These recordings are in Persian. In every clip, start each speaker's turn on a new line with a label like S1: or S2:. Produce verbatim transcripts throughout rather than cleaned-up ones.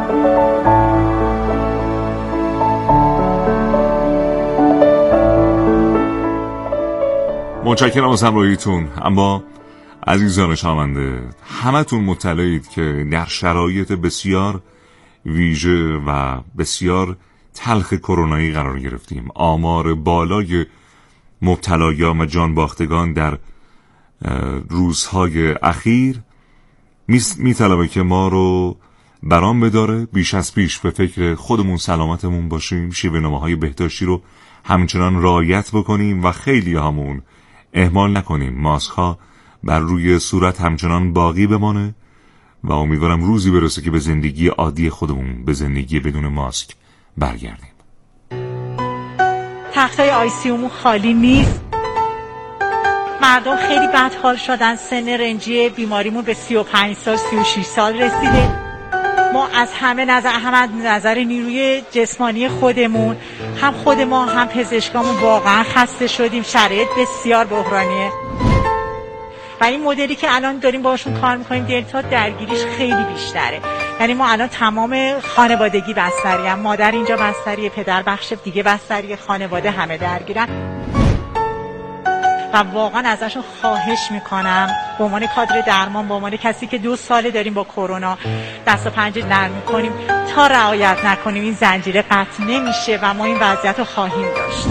S1: متشکرم از همراهیتون. اما عزیزان شنونده، همتون مطلعید که در شرایط بسیار ویژه و بسیار تلخ کرونایی قرار گرفتیم. آمار بالای مبتلایان و جان باختگان در روزهای اخیر میطلبه که ما رو برام بداره بیش از پیش به فکر خودمون سلامتمون باشیم، شیوه‌نامه‌های بهداشتی رو همچنان رعایت بکنیم و خیلی همون اهمال نکنیم. ماسک ها بر روی صورت همچنان باقی بمانه و امیدوارم روزی برسه که به زندگی عادی خودمون، به زندگی بدون ماسک برگردیم.
S2: تختای آی سی یومون خالی نیست. مردم خیلی بدحال شدن. سن رنجی بیماریمون به سی و پنج سال سی و شش سال رسیده. ما از همه نظر، هم از نظر نیروی جسمانی خودمون، هم خود ما هم پزشکامون واقعا خسته شدیم. شرایط بسیار بحرانیه و این مدلی که الان داریم باشون کار میکنیم دلتا درگیریش خیلی بیشتره. یعنی ما الان تمام خانوادگی بستری هم. مادر اینجا بستریه، پدر بخش دیگه بستریه، خانواده همه درگیرن و واقعا ازشون خواهش میکنم به عنوان کادر درمان، به عنوان کسی که دو ساله داریم با کرونا دست و پنجه نرم میکنیم، تا رعایت نکنیم این زنجیره قطع نمیشه و ما این وضعیت رو خواهیم داشت.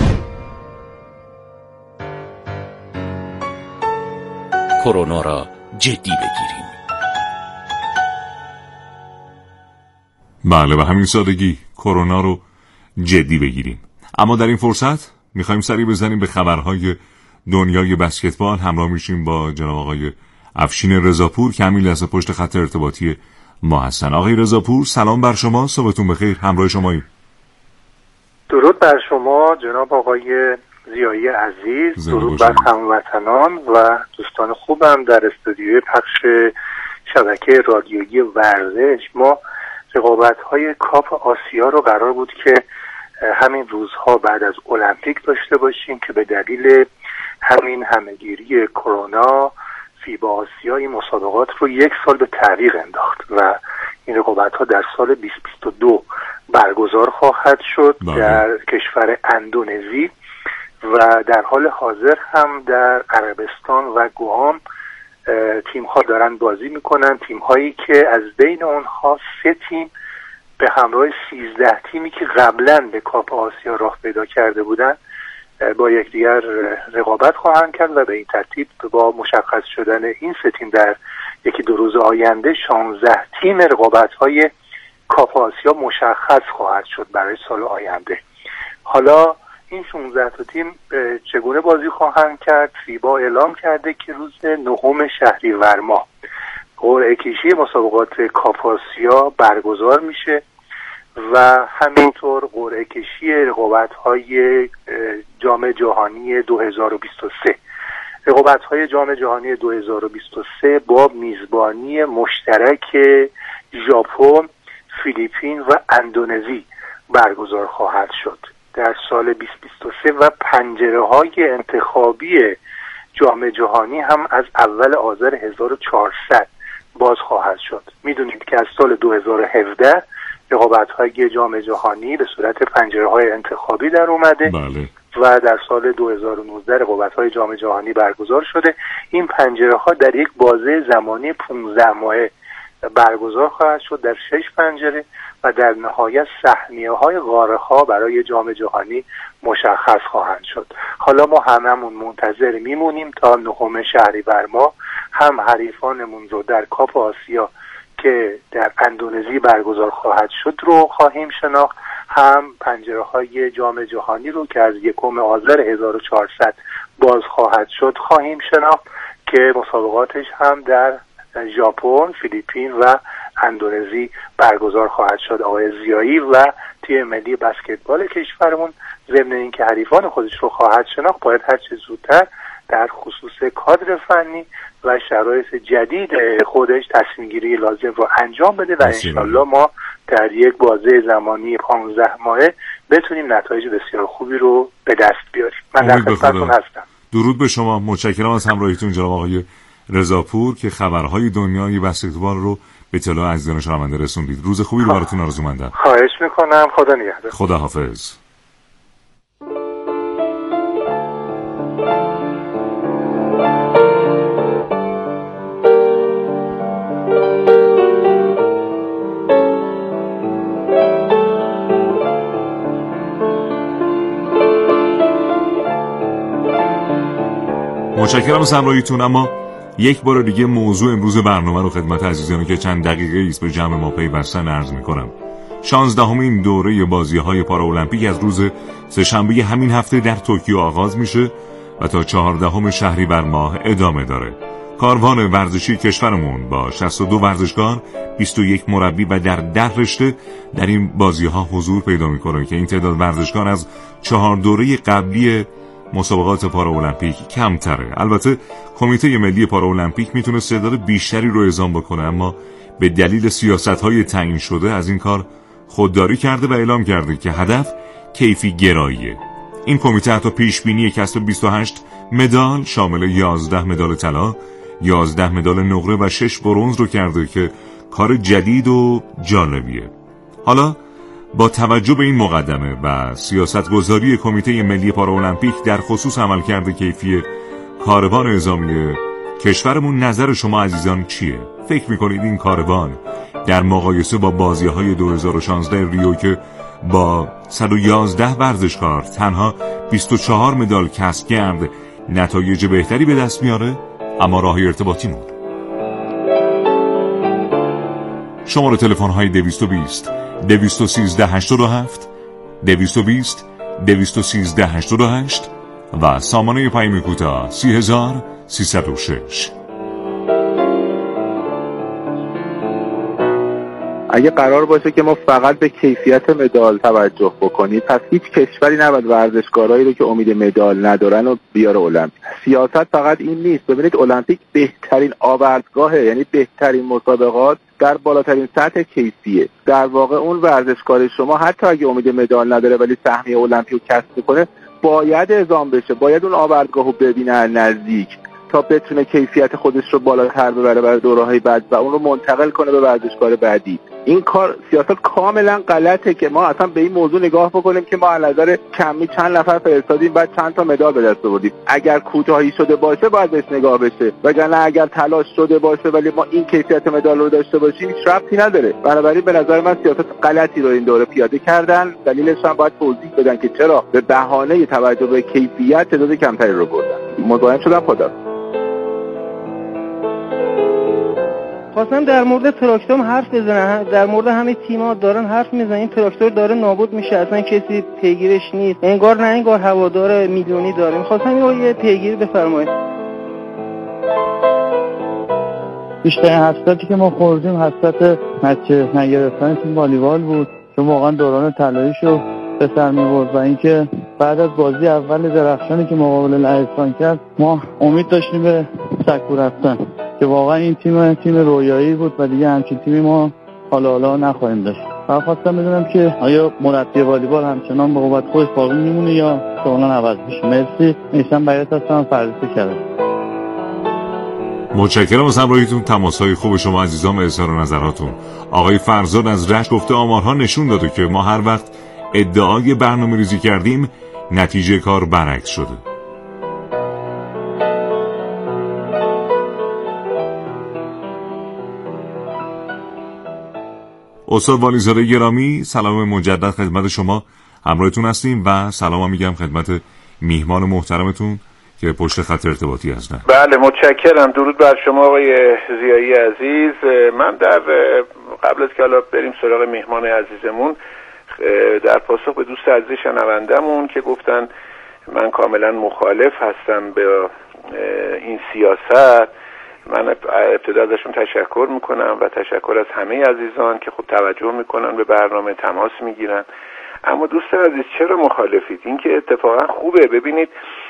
S3: کرونا را جدی بگیریم.
S1: بله، به همین سادگی کرونا رو جدی بگیریم. اما در این فرصت میخوایم سری بزنیم به خبرهای دنیای بسکتبال. همراه میشیم با جناب آقای افشین رضاپور که همین لحظه پشت خط ارتباطی ما هستن. آقای رضاپور سلام بر شما، صبحتون بخیر. همراه شماییم.
S4: درود بر شما جناب آقای ضیایی عزیز، درود بر هموطنان و دوستان خوبم در استودیوی پخش شبکه رادیویی ورزش. ما رقابت‌های کاپ آسیا رو قرار بود که همین روزها بعد از المپیک داشته باشیم که به دلیل همین همهگیری کرونا فیبا آسیا این مسابقات رو یک سال به تعویق انداخت و این رقابت‌ها در سال بیست بیست و دو برگزار خواهد شد باید. در کشور اندونزی و در حال حاضر هم در عربستان و گوام تیم‌ها دارن بازی میکنن. تیم‌هایی که از بین اونها سه تیم به همراه سیزده تیمی که قبلا به کاپ آسیا راه پیدا کرده بودن با یکدیگر رقابت خواهند کرد و به این ترتیب با مشخص شدن این سه تیم در یکی دو روز آینده شانزده تیم رقابت‌های کاپ آسیا مشخص خواهد شد برای سال آینده. حالا این شانزده تا تیم چگونه بازی خواهند کرد؟ فیبا اعلام کرده که روز نهم شهریور ماه قرعه کشی مسابقات کاپ آسیا برگزار میشه و همینطور قرعه کشی رقابت‌های جام جهانی دو هزار و بیست و سه. رقابت‌های جام جهانی دو هزار و بیست و سه با میزبانی مشترک ژاپن، فیلیپین و اندونزی برگزار خواهد شد در سال بیست بیست و سه و پنجره‌های انتخابی جام جهانی هم از اول آذر هزار و چهارصد باز خواهد شد. میدونید که از سال دو هزار و هفده رقابت‌های جام جهانی به صورت پنجره‌های انتخابی در اومده بله. و در سال دو هزار و نوزده رقابت‌های جام جهانی برگزار شده. این پنجره‌ها در یک بازه زمانی پانزده ماهه برگزار خواهد شد در شش پنجره و در نهایت سهمیه‌های قاره‌ها برای جام جهانی مشخص خواهند شد. حالا ما هممون منتظر میمونیم تا نهم شهریور ماه هم حریفانمون رو در کاپ آسیا که در اندونزی برگزار خواهد شد رو خواهیم شناخت، هم پنجره‌های جام جهانی رو که از یکم آذر هزار و چهارصد باز خواهد شد خواهیم شناخت که مسابقاتش هم در ژاپن، فیلیپین و اندونزی برگزار خواهد شد. آقای ضیایی و تیم ملی بسکتبال کشورمون ضمن اینکه حریفان خودش رو خواهد شناخت باید هر چه زودتر در خصوص کادر فنی و شرایط جدید خودش تصمیم گیری لازم رو انجام بده و انشالله ما در یک بازه زمانی پانزده ماهه بتونیم نتایج بسیار خوبی رو به دست بیاریم. من در خدمتتون هستم.
S1: درود به شما. متشکرم از همراهیتون جناب آقای رضاپور که خبرهای دنیای بسکتبال رو اطلاع عزیزان شنونده رسوندید. روز خوبی رو براتون آرزومندم.
S4: خواهش میکنم. خدا نگهدار.
S1: خدا حافظ. متشکرم از همراهیتون. اما یک بار دیگه موضوع امروز برنامه رو خدمت عزیزانی که چند دقیقه ایست به جمع ما پیوستن عرض میکنم. شانزدهمین دوره بازی‌های پارالمپیک از روز سه‌شنبه همین هفته در توکیو آغاز میشه و تا چهاردهم شهریور ماه ادامه داره. کاروان ورزشی کشورمون با شصت و دو ورزشکار، بیست و یک مربی و در ده رشته در این بازی‌ها حضور پیدا میکنه که این تعداد ورزشکار از چهار دوره قبلی مسابقات پارالمپیک کمتره. البته کمیته ملی پارالمپیک میتونه تعداد بیشتری رو اعزام بکنه، اما به دلیل سیاست‌های تعیین شده از این کار خودداری کرده و اعلام کرده که هدف کیفی گراییه. این کمیته حتی پیش بینی کسب بیست و هشت مدال شامل یازده مدال طلا، یازده مدال نقره و شش برنز رو کرده که کار جدید و جالبیه. حالا با توجه به این مقدمه و سیاستگذاری کمیته ملی پارالمپیک در خصوص عملکرد کیفی کاروان اعزامی کشورمون، نظر شما عزیزان چیه؟ فکر میکنید این کاروان در مقایسه با بازی‌های دو هزار و شانزده ریو که با صد و یازده ورزشکار تنها بیست و چهار مدال کسب کرد نتایج بهتری به دست میاره؟ اما راه ارتباطیمون شماره تلفن های دویست و بیست دویست و سیزده هشتاد و هفت دویست و بیست دویست و سیزده هشتاد و هشت و سامانه پیام کوتاه سی هزار سیصد و شش.
S5: اگه قرار باشه که ما فقط به کیفیت مدال توجه بکنیم، پس هیچ کشوری نباید ورزشکارایی رو که امید مدال ندارن و بیاره المپیک. سیاست فقط این نیست. ببینید المپیک بهترین آوردگاهه، یعنی بهترین مسابقات در بالاترین سطح کیفیه. در واقع اون ورزشکار شما حتی اگه امید مدال نداره ولی سهمیه المپیک رو کسب میکنه، باید اعزام بشه، باید اون آوردگاه رو ببینه نزدیک تا بتونه کیفیت خودش رو بالاتر ببره برای دوره‌های بعد و اون رو منتقل کنه به ورزشکار بعدی. این کار سیاست کاملا غلطه که ما اصلا به این موضوع نگاه بکنیم که ما از نظر کمی چند نفر فرستادیم بعد چند تا مدال به دست آوردیم. اگر کوتاهی شده باشه باید بهش نگاه بشه، وگرنه اگر تلاش شده باشه ولی ما این کیفیت مدال رو داشته باشیم هیچ ربطی نداره. بنابراین به نظر من سیاست غلطی رو این دوره پیاده کردن. دلیلش هم باید توضیح بدن که چرا به بهانه توجه به کیفیت تعداد کمتری رو بردن. مزاحم شدم. خدا
S6: خواستم در مورد تراکتور حرف بزنم. در مورد همه تیم‌ها دارن حرف میزنن این تراکتور داره نابود میشه، اصلا کسی پیگیرش نیست، انگار نه انگار هوادار میلیونی داره. می‌خواستم یه پیگیری بفرمایید.
S7: بیشترین حسرتی که ما خوردیم حسرت مچ نگرفتن تیم والیبال بود که واقعا دوران طلاییشو به سر می‌برد و اینکه بعد از بازی اول درخشانی که مقابل لهستان کرد ما امید داشتیم به سکو رفتن که واقعا این تیم تیم رویایی بود و دیگه همچین تیمی ما حالا حالا نخواهیم داشت. من خواستم بدونم که آیا مربی والیبال همچنان به قوت خودش باقی میمونه یا کاملا عوض میشه. مرسی. میشم بیات هستم فرضی کردم.
S1: متشکرم از همراهیتون. تماس‌های خوب شما عزیزان و اظهار نظراتون. آقای فرزاد از رشت گفته آمارها نشون داده که ما هر وقت ادعای برنامه‌ریزی کردیم نتیجه کار برعکس شده. استاد والیزاده گرامی، سلام مجدد خدمت شما، همراهتون هستیم و سلام هم میگم خدمت میهمان محترمتون که پشت خط ارتباطی هستن.
S8: بله متشکرم. درود بر شما آقای ضیایی عزیز. من در قبل از که حالا بریم سراغ میهمان عزیزمون، در پاسخ به دوست عزیز شنوندمون که گفتن من کاملا مخالف هستم به این سیاست، من ابتدا ازشون تشکر میکنم و تشکر از همه عزیزان که خب توجه میکنن به برنامه، تماس میگیرن. اما دوست عزیز چرا مخالفید؟ این که اتفاقا خوبه. ببینید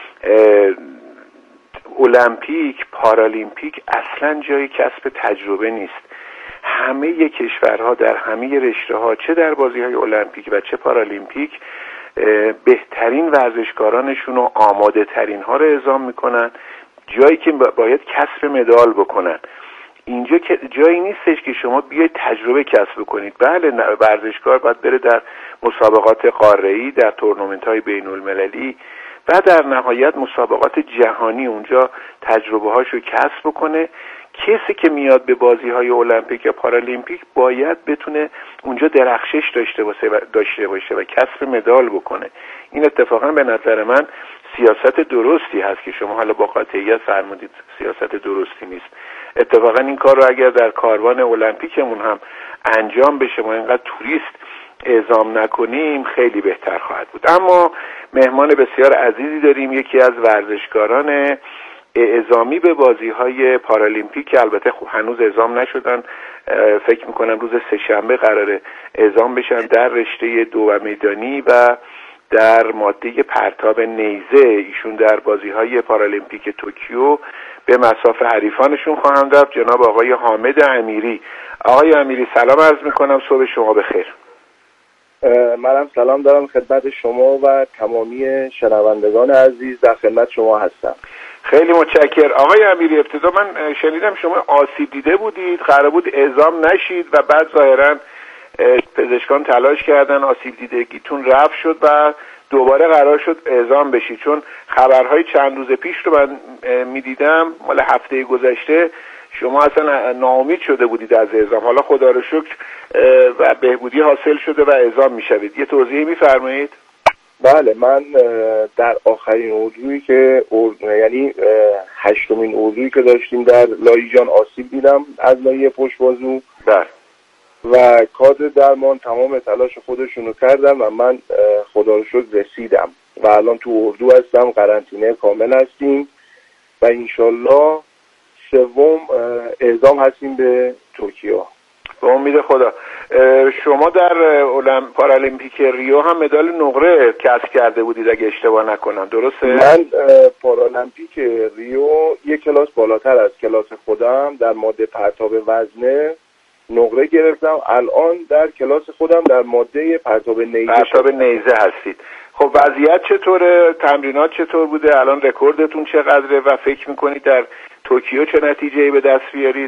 S8: المپیک، پارالیمپیک اصلا جای کسب تجربه نیست. همه کشورها در همه رشته‌ها، چه در بازی‌های المپیک و چه پارالیمپیک، بهترین ورزشکارانشون و آماده ترین ها رو اعزام میکنن، جایی که باید کسب مدال بکنن. اینجا که جایی نیستش که شما بیاید تجربه کسب کنید. بله ورزشکار باید بره در مسابقات قاره‌ای، در تورنمنت‌های بین‌المللی و در نهایت مسابقات جهانی اونجا تجربه هاشو کسب کنه. کسی که میاد به بازی‌های المپیک یا پارالیمپیک باید بتونه اونجا درخشش داشته باشه و داشته باشه و کسب مدال بکنه. این اتفاقا به نظر من سیاست درستی هست که شما حالا با قاطعیت فرمودید سیاست درستی نیست. اتفاقا این کار رو اگر در کاروان المپیکمون هم انجام بشه، ما اینقدر توریست اعزام نکنیم، خیلی بهتر خواهد بود. اما مهمان بسیار عزیزی داریم، یکی از ورزشکاران اعزامی به بازی‌های پارالیمپیک که البته خب هنوز اعزام نشدن، فکر میکنم روز سه‌شنبه قراره اعزام بشن در رشته دو و میدانی و در ماده پرتاب نیزه. ایشون در بازی‌های پارالیمپیک توکیو به مصاف حریفانشون خواهند رفت، جناب آقای حامد امیری. آقای امیری سلام عرض میکنم، صبح شما بخیر.
S9: منم سلام دارم خدمت شما و تمامی شنوندگان عزیز، در خدمت شما هستم.
S8: خیلی متشکر. آقای امیری ابتدا من شنیدم شما آسیب دیده بودید، قرار بود اعزام نشید و بعد ظاهرا پزشکان تلاش کردن آسیب دیدگیتون رفع شد و دوباره قرار شد اعزام بشید. چون خبرهای چند روز پیش رو من میدیدم مال هفته گذشته شما اصلا ناامید شده بودید از اعزام، حالا خدا رو شکر و بهبودی حاصل شده و اعزام میشوید. یه توضیحی میفرمایید؟
S9: بله، من در آخرین اردویی که یعنی هشتمین اردویی که داشتیم در لایجان آسیب دیدم از لایه پشت بازو.
S8: بله.
S9: و کادر درمان تمام تلاش خودشونو کردم و من خدا رو شکر رسیدم و الان تو اردو هستم، قرنطینه کامل هستیم و انشالله سوم اعزام هستیم به توکیو
S8: به امید خدا. شما در پارالیمپیک ریو هم مدال نقره کسب کرده بودید اگه اشتباه نکنم، درسته؟
S9: من پارالیمپیک ریو یک کلاس بالاتر از کلاس خودم در ماده پرتاب وزنه نقره گرفتم. الان در کلاس خودم در ماده پرتاب نیزه
S8: پرتاب نیزه هستید. خب وضعیت چطوره؟ تمرینات چطور بوده؟ الان رکوردتون چقدره و فکر میکنید در توکیو چه نتیجه‌ای به دست بیارید؟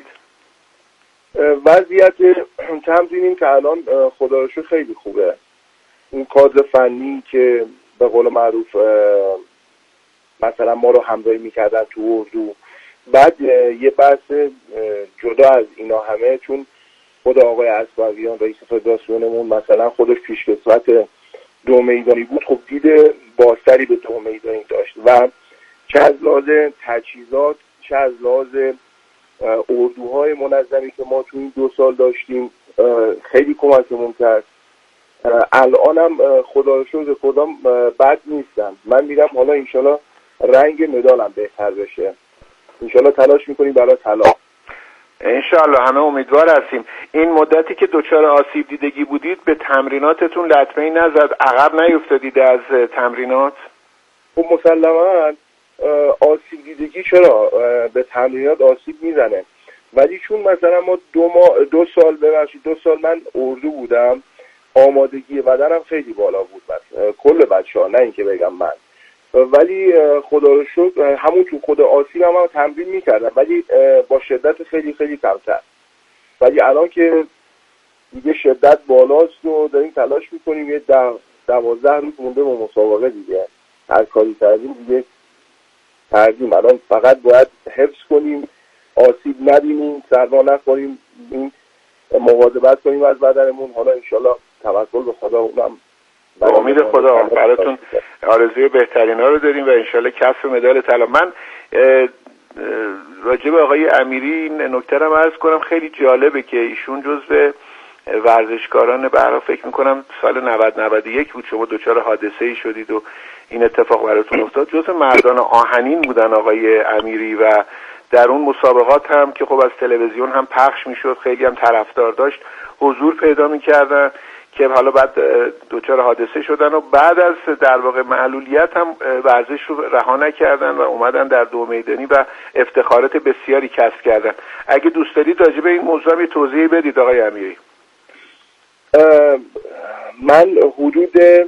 S9: وضعیت تمرینیم که الان خدا رو شکر خیلی خوبه. اون کادر فنی که به قول معروف مثلا ما رو همراهی میکردن تو اردو، بعد یه بحث جدا از اینا همه، چون خود آقای اسبقیان رئیس فدراسیونمون مثلا خودش پیشکسوت دو میدانی بود، خب دید بازتری به دو میدانی داشت و چه از لحاظ تجهیزات چه از لحاظ اردوهای منظمی که ما تو این دو سال داشتیم خیلی کمکمون کرد. الانم خدا رو شکر خودم بد نیستم. من میرم حالا انشالله رنگ مدالم بهتر بشه، انشالله تلاش میکنیم برای طلا.
S8: انشالله همه امیدوار هستیم. این مدتی که دچار آسیب دیدگی بودید به تمریناتتون لطمه‌ای نزد؟ عقب نیفتادید از تمرینات؟
S9: خب مسلماً آسیب دیدگی چرا به تمرینات آسیب میزنه، ولی چون مثلا ما دو ماه دو سال ببخشید دو سال من اردو بودم، آمادگی بدنم خیلی بالا بود بس کل بچه‌ها، نه اینکه بگم من، ولی خدا رو شکر همون تو خود آسیب هم, هم تمرین میکردم ولی با شدت خیلی خیلی کمتر. ولی الان که دیگه شدت بالاست و داریم تلاش میکنیم، یه دوازده روز مونده به مسابقه دیگه، هر کاری کردیم دیگه کردیم. الان فقط باید حفظ کنیم، آسیب نبینیم، سرما نخوریم، این مواظبت کنیم از بدنمون. حالا انشالله توکل به خدا، اونم
S8: با امید خدا براتون آرزوی بهترین ها رو داریم و انشالله کسب مدال طلا. من راجع به آقای امیری این نکته رو عرض کنم، خیلی جالبه که ایشون جزو ورزشکاران برای فکر میکنم سال نود نود و یک بود شما دچار حادثه‌ای شدید و این اتفاق براتون افتاد، جزو مردان آهنین بودن آقای امیری و در اون مسابقات هم که خب از تلویزیون هم پخش میشد، خیلی هم طرفدار داشت، حضور پیدا میکردن که حالا بعد دچار حادثه شدن و بعد از در واقع معلولیت هم ورزش رو رها نکردن و اومدن در دو میدانی و افتخارات بسیاری کسب کردن. اگه دوست دارید راجع به این موضوع هم توضیح بدید آقای امیری.
S9: من حدود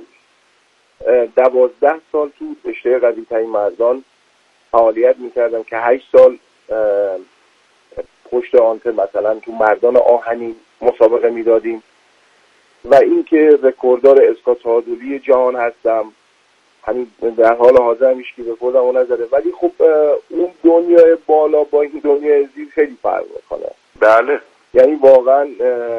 S9: دوازده سال تو رشته قوی‌ترین مردان فعالیت میکردم که هشت سال پشت آنتن مثلا تو مردان آهنی مسابقه میدادیم و اینکه رکورددار اسکات تعادلی جهان هستم. همین در حال حاضر همیشه که رکوردمو نزده، ولی خب اون دنیای بالا با این دنیای زیر خیلی فرق میکنه.
S8: بله،
S9: یعنی واقعا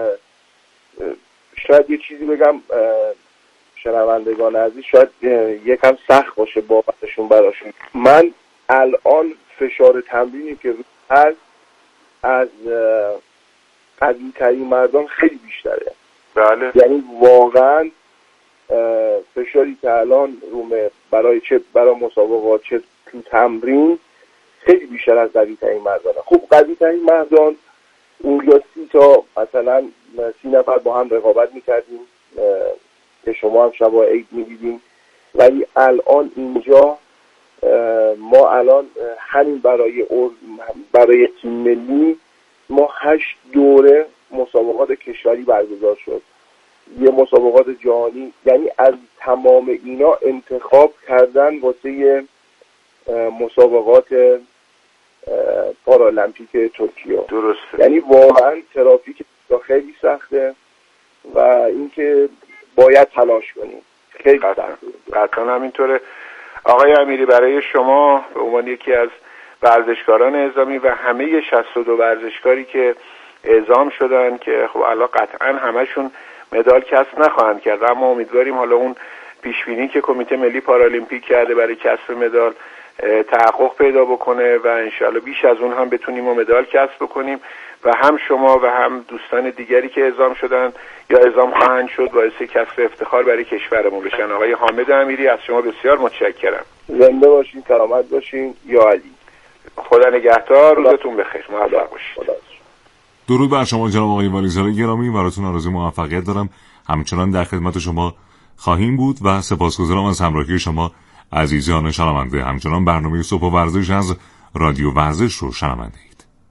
S9: شاید یه چیزی بگم شنوندگان عزیز، شاید یکم سخت باشه باورشون براشون. من الان فشار تمرینی که روی هست از قوی ترین مردان خیلی بیشتره.
S8: بله،
S9: یعنی واقعا فشاری که الان رومه برای چه برای مسابقات چه تو تمرین خیلی بیشتر از قوی ترین مردانه. خب قوی ترین مردان اونجا سی تا مثلا سی نفر با هم رقابت میکردیم که شما هم شبا عید میدیدیم، ولی الان اینجا ما الان همین برای برای تیم ملی ما هشت دوره مسابقات کشوری برگزار شد، یه مسابقات جهانی. یعنی از تمام اینا انتخاب کردن واسه مسابقات پارالمپیک توکیو.
S8: درسته.
S9: یعنی واقعا ترافیک خیلی سخته و اینکه باید تلاش کنیم. خیلی سخته.
S8: قطعا همینطوره. آقای امیری، برای شما به عنوان یکی از ورزشکاران اعزامی و همه شصت و دو ورزشکاری که اعزام شدن که خب الان قطعا همشون مدال کسب نخواهند کرد، اما امیدواریم حالا اون پیشبینی که کمیته ملی پارالیمپیک کرده برای کسب مدال تحقق پیدا بکنه و انشالله بیش از اون هم بتونیم و مدال کسب بکنیم و هم شما و هم دوستان دیگری که اعزام شدن یا اعزام خواهند شد باعث کسب افتخار برای کشورمون بشن. آقای حامد امیری، از شما بسیار متشکرم.
S9: زنده باشین، سلامت باشین. یا علی.
S8: خدا نگهدار. روزتون بخیر. موفق باشید.
S1: درود بر شما جناب آقای والیزاده گرامی. براتون آرزوی موفقیت دارم. همچنان در خدمت شما خواهیم بود و سپاسگزارم از همراهی شما عزیزان شنونده. همچنان برنامه صبح و ورزش از رادیو ورزش رو شنونده اید.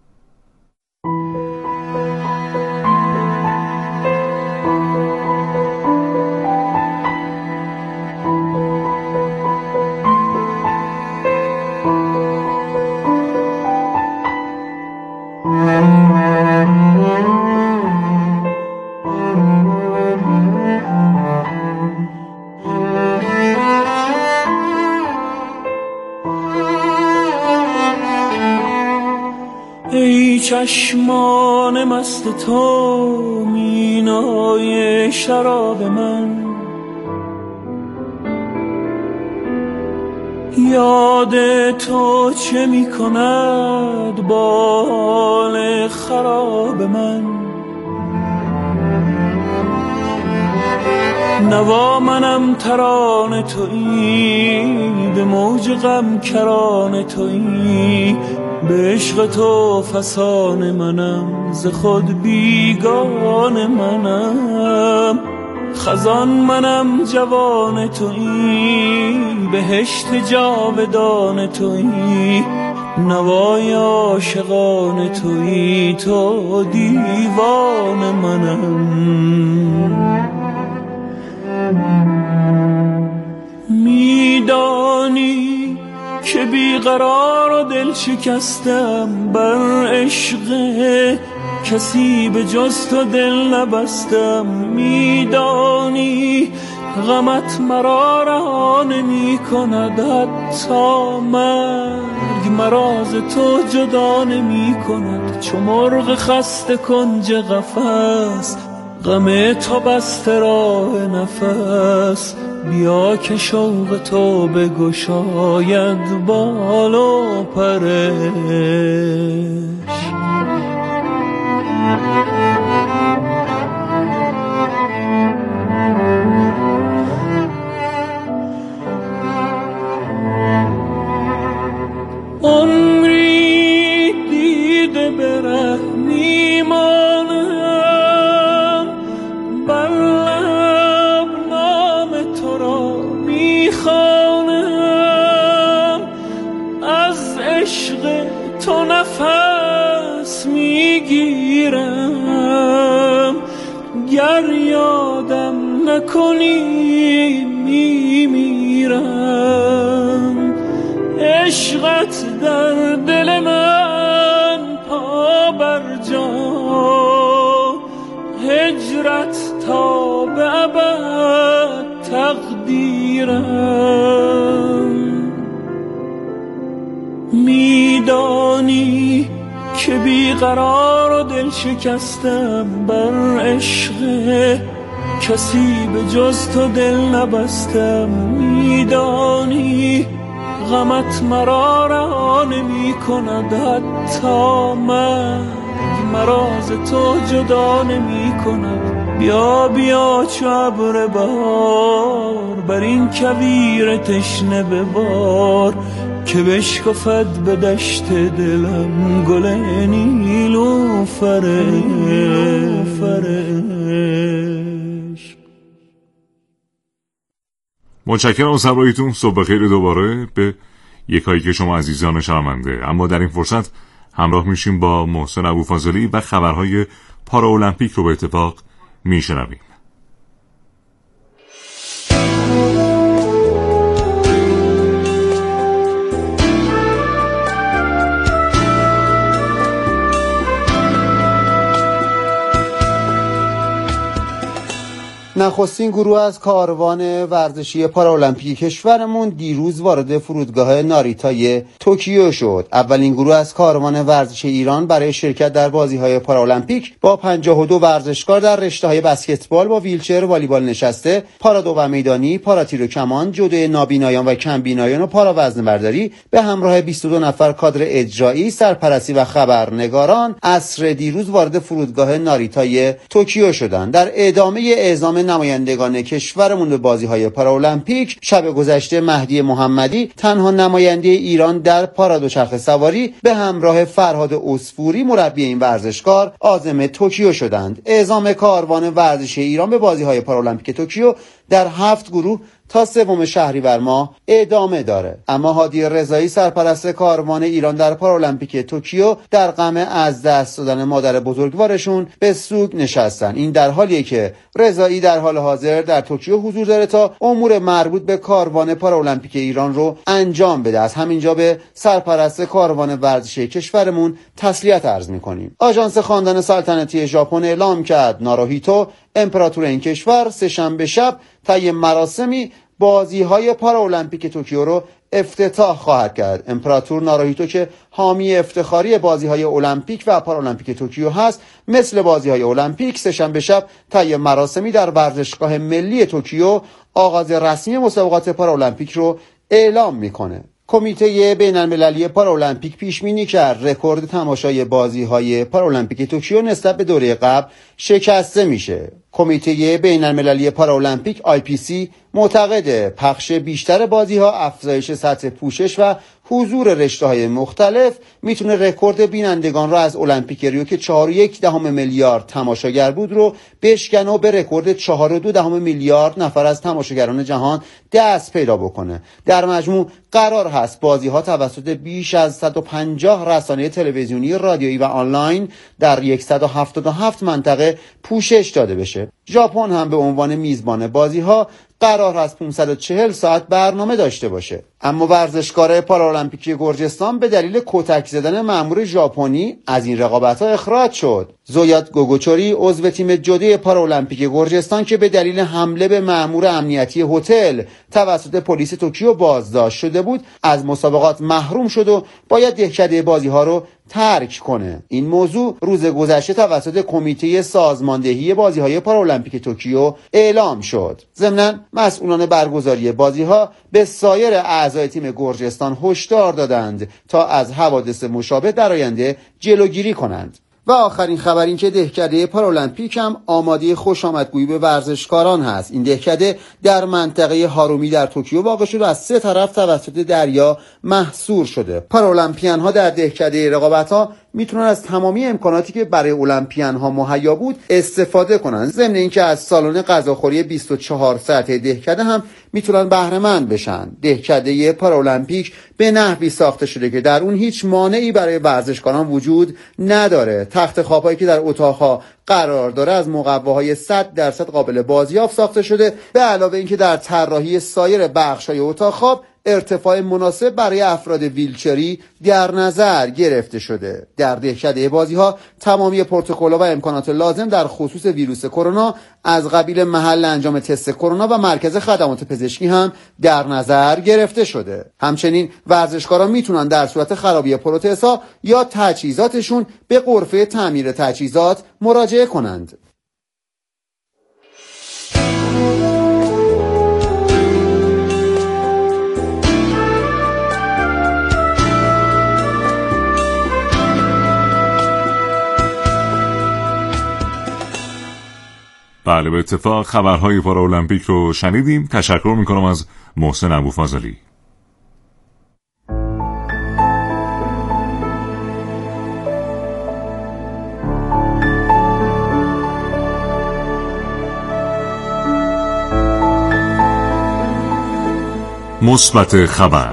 S10: چشمان مست تو مینای شراب من، یاد تو چه می کند با حال خراب من. نوا منم ترانه تویی، به موج غم کرانه تویی، به عشق تو فسان منم، ز خود بیگان منم. خزان منم جوان تویی، بهشت جاودان تویی، نوای عاشقان تویی، تو دیوان منم. میدانی که بیقرار و دل شکستم، بر عشق کسی به جز تو دل نبستم. میدانی غمت مرا رها نمی کند، حتی مرگ مرا ز تو جدا نمی کند. چو مرغ خسته کنج قفس، غم تو بسته راه نفس. بیا که شوق تو بگشاید بال و پرش. عمری دیده بره میمانم، بر لب نام تو را میخوانم. از عشق تو نفس میگیرم، گر یادم نکنی میمیرم. عشقت در دل من پا پا بر جا، هجرت تا به ابد تقدیرم. میدانی که بیقرار و دل شکستم بر عشق کسی به جز تو دل نبستم. میدانی غمت مرا رها نمی کند، حتی من مراز تو جدا نمی کند. بیا بیا چو ابر بهار، بر این کویر تشنه ببار، که بشکفد به دشت دلم گل نیلوفرش.
S1: متشکرم از همراهیتون. صبح خیر دوباره به یکایی که شما عزیزان شنونده. اما در این فرصت همراه میشیم با محسن ابوفاضلی و خبرهای پاراولمپیک رو به اتفاق میشنویم.
S11: نخستین گروه از کاروان ورزشی پاراولمپیک کشورمون دیروز وارد فرودگاه ناریتای توکیو شد. اولین گروه از کاروان ورزشی ایران برای شرکت در بازی‌های پاراولمپیک با پنجاه و دو ورزشکار در رشته‌های بسکتبال با ویلچر، والیبال نشسته، پارادو و میدانی، پاراتیر و کمان، جودو نابینایان و کمبینایان و پارا وزنه‌برداری به همراه بیست و دو نفر کادر اجرایی، سرپرستی و خبرنگاران عصر دیروز وارد فرودگاه ناریتای توکیو شدند. در ادامه اعزام نمایندگان کشورمون به بازی‌های پاراولمپیک، شب گذشته مهدی محمدی تنها نماینده ایران در پارادوچرخه سواری به همراه فرهاد عصفوری مربی این ورزشکار عازم توکیو شدند. اعزام کاروان ورزشی ایران به بازی‌های پاراولمپیک توکیو در هفت گروه تا سوم شهریور ماه ادامه داره. اما هادی رضایی سرپرست کاروان ایران در پاراولمپیک توکیو در غم از دست دادن مادر بزرگوارشون به سوگ نشستن. این در حالیه که رضایی در حال حاضر در توکیو حضور داره تا امور مربوط به کاروان پاراولمپیک ایران رو انجام بده. از همینجا به سرپرست کاروان ورزشی کشورمون تسلیت عرض می‌کنیم. آژانس خواندن سلطنتی ژاپن اعلام کرد ناروهیتو امپراتور این کشور سه‌شنبه شب طی مراسمی بازی‌های پاراولمپیک توکیو رو افتتاح خواهد کرد. امپراتور ناروهیتو که حامی افتخاری بازی‌های المپیک و پاراولمپیک توکیو هست، مثل بازی‌های المپیک سه‌شنبه شب طی مراسمی در ورزشگاه ملی توکیو آغاز رسمی مسابقات پاراولمپیک رو اعلام می‌کنه. کمیته بین‌المللی پاراولمپیک پیش بینی کرد رکورد تماشای بازی‌های پاراولمپیک توکیو نسبت به دوره قبل شکسته میشه. کمیته بین‌المللی پاراولمپیک آی پی سی معتقد پخش بیشتر بازی‌ها، افزایش سطح پوشش و حضور رشته‌های مختلف میتونه رکورد بینندگان را از المپیک ریو که چهار و یک دهم میلیارد تماشاگر بود رو بشکنه و به رکورد چهار و دو دهم میلیارد نفر از تماشاگران جهان دست پیدا بکنه. در مجموع قرار هست بازی‌ها توسط بیش از صد و پنجاه رسانه تلویزیونی، رادیویی و آنلاین در صد و هفتاد و هفت منطقه پوشش داده بشه. ژاپن هم به عنوان میزبان بازی‌ها قرار است پانصد و چهل ساعت برنامه داشته باشه. اما ورزشکار پاراولمپیک گرجستان به دلیل کتک زدن مأمور ژاپنی از این رقابت‌ها اخراج شد. زویات گوگوچوری عضو تیم جودو پاراولمپیک گرجستان که به دلیل حمله به مأمور امنیتی هتل توسط پلیس توکیو بازداشت شده بود، از مسابقات محروم شد و باید دهکده بازی‌ها رو ترک کنه. این موضوع روز گذشته توسط کمیته سازماندهی بازی‌های پاراولمپیک توکیو اعلام شد. ضمناً مسئولان برگزاری بازی‌ها به سایر اعضای تیم گرجستان هشدار دادند تا از حوادث مشابه در آینده جلوگیری کنند. و آخرین خبر این که دهکده پاراولمپیک هم آماده خوش آمدگویی به ورزشکاران هست. این دهکده در منطقه هارومی در توکیو واقع شده و از سه طرف توسط دریا محصور شده. پاراولمپیان ها در دهکده رقابت ها میتونن از تمامی امکاناتی که برای المپیان ها مهیا بود استفاده کنن. ضمن اینکه از سالن غذاخوری بیست و چهار ساعته دهکده هم میتونن بهره مند بشن. دهکده پاراولمپیک به نحوی ساخته شده که در اون هیچ مانعی برای ورزشکاران وجود نداره. تخت خوابایی که در اتاقها قرار داره از مقواهای صد درصد قابل بازیافت ساخته شده، به علاوه اینکه در طراحی سایر بخش‌های اتاق خواب ارتفاع مناسب برای افراد ویلچری در نظر گرفته شده. در دهکده بازی‌ها تمامی پروتکل‌ها و امکانات لازم در خصوص ویروس کرونا از قبیل محل انجام تست کرونا و مرکز خدمات پزشکی هم در نظر گرفته شده. همچنین ورزشکاران میتونن در صورت خرابی پروتزها یا تجهیزاتشون به غرفه تعمیر تجهیزات مراجعه کنند.
S1: بله، به اتفاق خبرهای پارالمپیک رو شنیدیم. تشکر میکنم از محسن ابوفاضلی. مثبت خبر.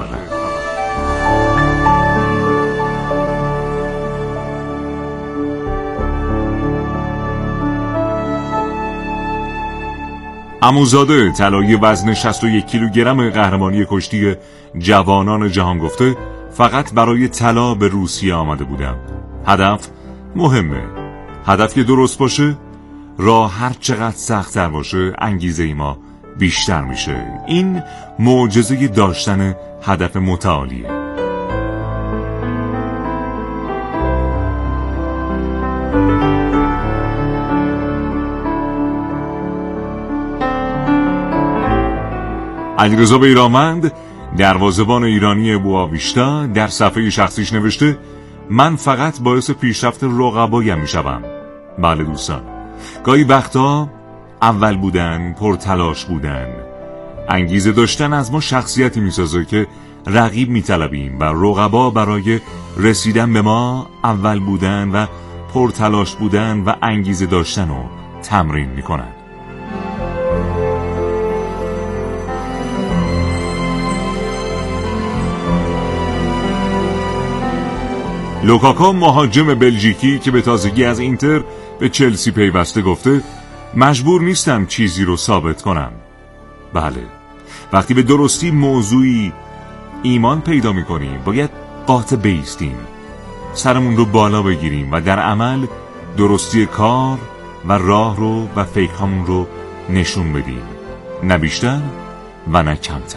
S1: عموزاده طلایی وزن شصت و یک کیلوگرم قهرمانی کشتی جوانان جهان گفته فقط برای طلا به روسیه آمده بودم. هدف مهمه. هدف که درست باشه، راه هر چقدر سخت‌تر باشه انگیزه ای ما بیشتر میشه. این معجزه داشتن هدف متعالیه. علیرضا بیرامند دروازه‌بان ایرانی بواویشتا در صفحه شخصیش نوشته من فقط باعث پیشرفت رقبایم میشوم. بله دوستان، گاهی وقتا اول بودن، پرتلاش بودن، انگیزه داشتن از ما شخصیتی میسازه که رقیب میطلبیم و رقبا برای رسیدن به ما اول بودن و پرتلاش بودن و انگیزه داشتن رو تمرین میکنن. لوکاکو مهاجم بلژیکی که به تازگی از اینتر به چلسی پیوسته گفته مجبور نیستم چیزی رو ثابت کنم. بله، وقتی به درستی موضوعی ایمان پیدا می‌کنیم باید قاطع بایستیم، سرمون رو بالا بگیریم و در عمل درستی کار و راه رو و فکرامون رو نشون بدیم، نه بیشتر و نه کمتر.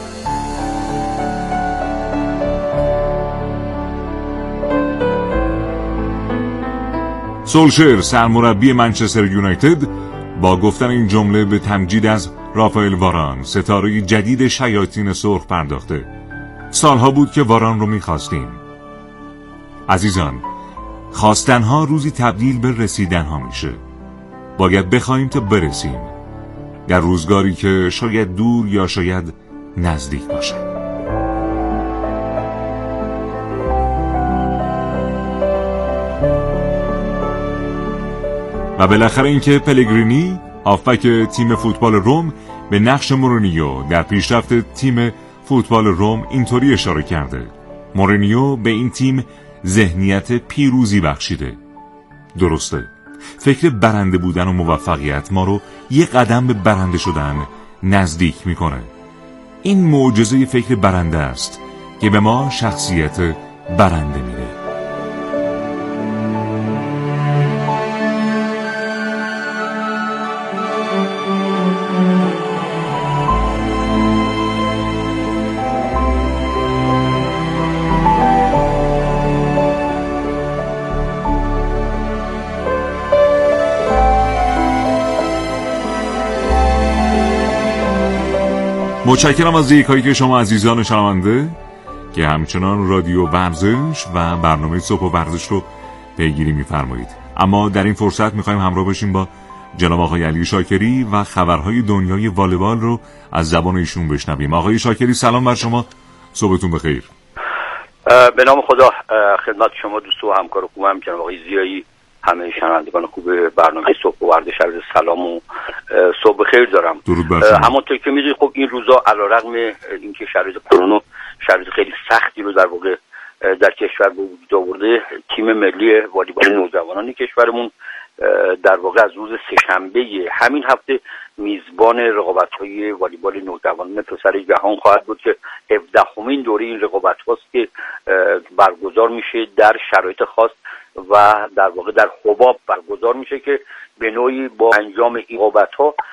S1: سولشر سرمربی منچستر یونایتد با گفتن این جمله به تمجید از رافائل واران ستاره جدید شیاطین سرخ پرداخته. سالها بود که واران رو می‌خواستیم. عزیزان، خواستنها روزی تبدیل به رسیدنها میشه. باید بخوایم تا برسیم، در روزگاری که شاید دور یا شاید نزدیک باشه. و بالاخره اینکه پلگرینی هافبک تیم فوتبال روم به نقش مورینیو در پیشرفت تیم فوتبال روم اینطوری اشاره کرده: مورینیو به این تیم ذهنیت پیروزی بخشیده. درسته، فکر برنده بودن و موفقیت ما رو یک قدم به برنده شدن نزدیک میکنه. این معجزه فکر برنده است که به ما شخصیت برنده میده. متشکرم از دیدگاهی که شما عزیزان شنونده که همچنان رادیو ورزش و برنامه صبح و ورزش رو پیگیری می‌فرمایید. اما در این فرصت می‌خوایم همراه باشیم با جناب آقای علی شاکری و خبرهای دنیای والیبال رو از زبان ایشون بشنویم. آقای شاکری سلام بر شما، صبحتون بخیر.
S12: به نام خدا، خدمت شما دوست و همکار خوبم جناب آقای زیایی، همه شنوندگان خوب برنامه صبح و ورزش عرض سلام و صبح بخیر دارم. همونطور که می‌دونید خب این روزا علیرغم اینکه شرایط کرونا شرایط خیلی سختی رو در واقع در کشور به وجود آورده، تیم ملی والیبال نوجوانان کشورمون در واقع از روز سه‌شنبه همین هفته میزبان رقابت‌های والیبال نوجوانان پسر جهان خواهد بود که هفدهمین دوره این رقابت هاست که برگزار میشه در شرایط خاص و در واقع در حباب برگزار میشه که به نوعی با انجام این رقابت‌ها